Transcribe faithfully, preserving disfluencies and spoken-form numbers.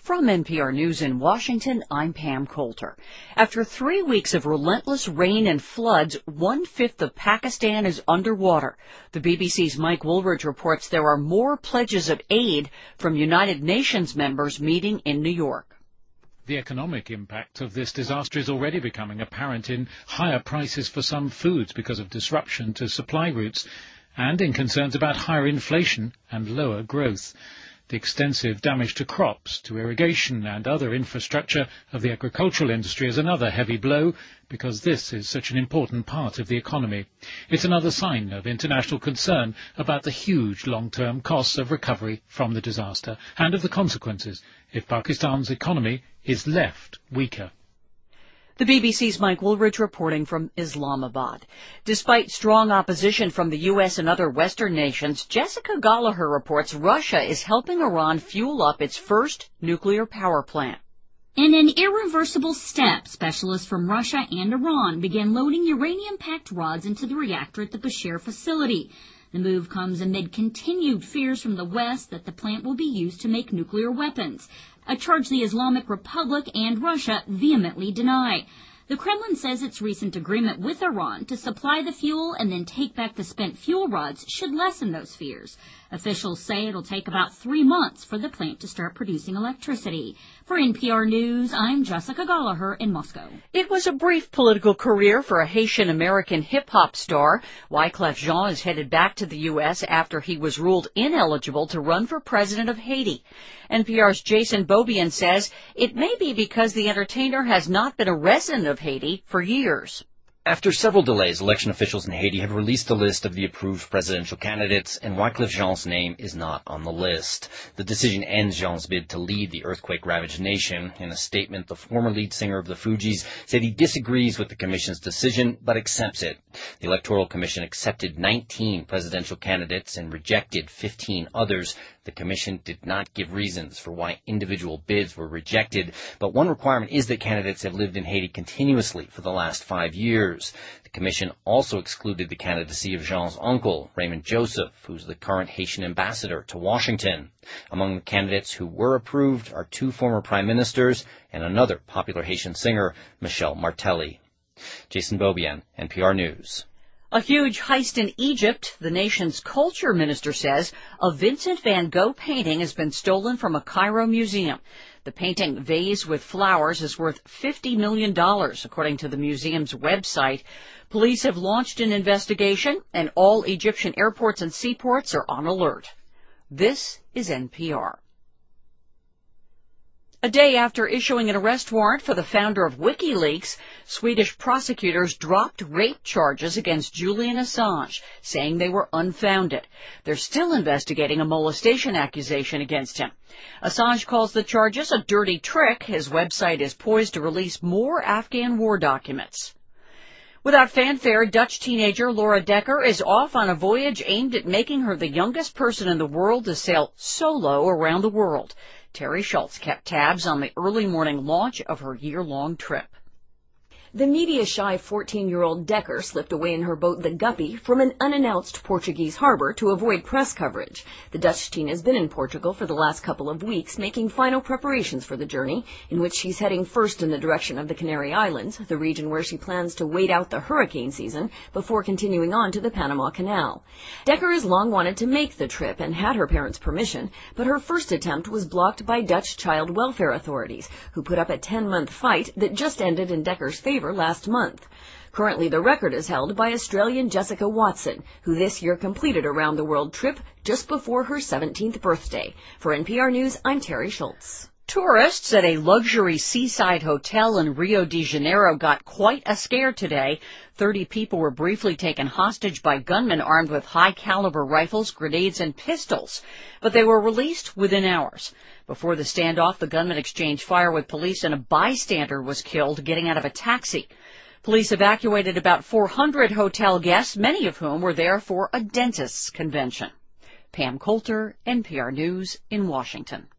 From N P R News in Washington, I'm Pam Coulter. After three weeks of relentless rain and floods, one-fifth of Pakistan is underwater. The B B C's Mike Woolridge reports there are more pledges of aid from United Nations members meeting in New York. The economic impact of this disaster is already becoming apparent in higher prices for some foods because of disruption to supply routes and in concerns about higher inflation and lower growth. The extensive damage to crops, to irrigation and other infrastructure of the agricultural industry is another heavy blow because this is such an important part of the economy. It's another sign of international concern about the huge long-term costs of recovery from the disaster and of the consequences if Pakistan's economy is left weaker. The B B C's Mike Woolridge reporting from Islamabad. Despite strong opposition from the U S and other Western nations, Jessica Gallagher reports Russia is helping Iran fuel up its first nuclear power plant. In an irreversible step, specialists from Russia and Iran began loading uranium-packed rods into the reactor at the Bushehr facility. The move comes amid continued fears from the West that the plant will be used to make nuclear weapons, a charge the Islamic Republic and Russia vehemently deny. The Kremlin says its recent agreement with Iran to supply the fuel and then take back the spent fuel rods should lessen those fears. Officials say it'll take about three months for the plant to start producing electricity. For N P R News, I'm Jessica Gallagher in Moscow. It was a brief political career for a Haitian-American hip-hop star. Wyclef Jean is headed back to the U S after he was ruled ineligible to run for president of Haiti. N P R's Jason Beaubien says it may be because the entertainer has not been a resident of Haiti for years. After several delays, election officials in Haiti have released a list of the approved presidential candidates, and Wyclef Jean's name is not on the list. The decision ends Jean's bid to lead the earthquake-ravaged nation. In a statement, the former lead singer of the Fugees said he disagrees with the commission's decision, but accepts it. The Electoral Commission accepted nineteen presidential candidates and rejected fifteen others. The commission did not give reasons for why individual bids were rejected, but one requirement is that candidates have lived in Haiti continuously for the last five years. The commission also excluded the candidacy of Jean's uncle, Raymond Joseph, who's the current Haitian ambassador to Washington. Among the candidates who were approved are two former prime ministers and another popular Haitian singer, Michel Martelly. Jason Beaubien, N P R News. A huge heist in Egypt. The nation's culture minister says a Vincent van Gogh painting has been stolen from a Cairo museum. The painting, Vase with Flowers, is worth fifty million dollars, according to the museum's website. Police have launched an investigation, and all Egyptian airports and seaports are on alert. This is N P R. A day after issuing an arrest warrant for the founder of WikiLeaks, Swedish prosecutors dropped rape charges against Julian Assange, saying they were unfounded. They're still investigating a molestation accusation against him. Assange calls the charges a dirty trick. His website is poised to release more Afghan war documents. Without fanfare, Dutch teenager Laura Dekker is off on a voyage aimed at making her the youngest person in the world to sail solo around the world. Terry Schultz kept tabs on the early morning launch of her year-long trip. The media-shy fourteen-year-old Dekker slipped away in her boat, the Guppy, from an unannounced Portuguese harbor to avoid press coverage. The Dutch teen has been in Portugal for the last couple of weeks, making final preparations for the journey, in which she's heading first in the direction of the Canary Islands, the region where she plans to wait out the hurricane season before continuing on to the Panama Canal. Dekker has long wanted to make the trip and had her parents' permission, but her first attempt was blocked by Dutch child welfare authorities, who put up a ten-month fight that just ended in Dekker's favor last month. Currently, the record is held by Australian Jessica Watson, who this year completed a round-the-world trip just before her seventeenth birthday. For N P R News, I'm Terry Schultz. Tourists at a luxury seaside hotel in Rio de Janeiro got quite a scare today. Thirty people were briefly taken hostage by gunmen armed with high-caliber rifles, grenades, and pistols, but they were released within hours. Before the standoff, the gunmen exchanged fire with police and a bystander was killed getting out of a taxi. Police evacuated about four hundred hotel guests, many of whom were there for a dentist's convention. Pam Coulter, N P R News in Washington.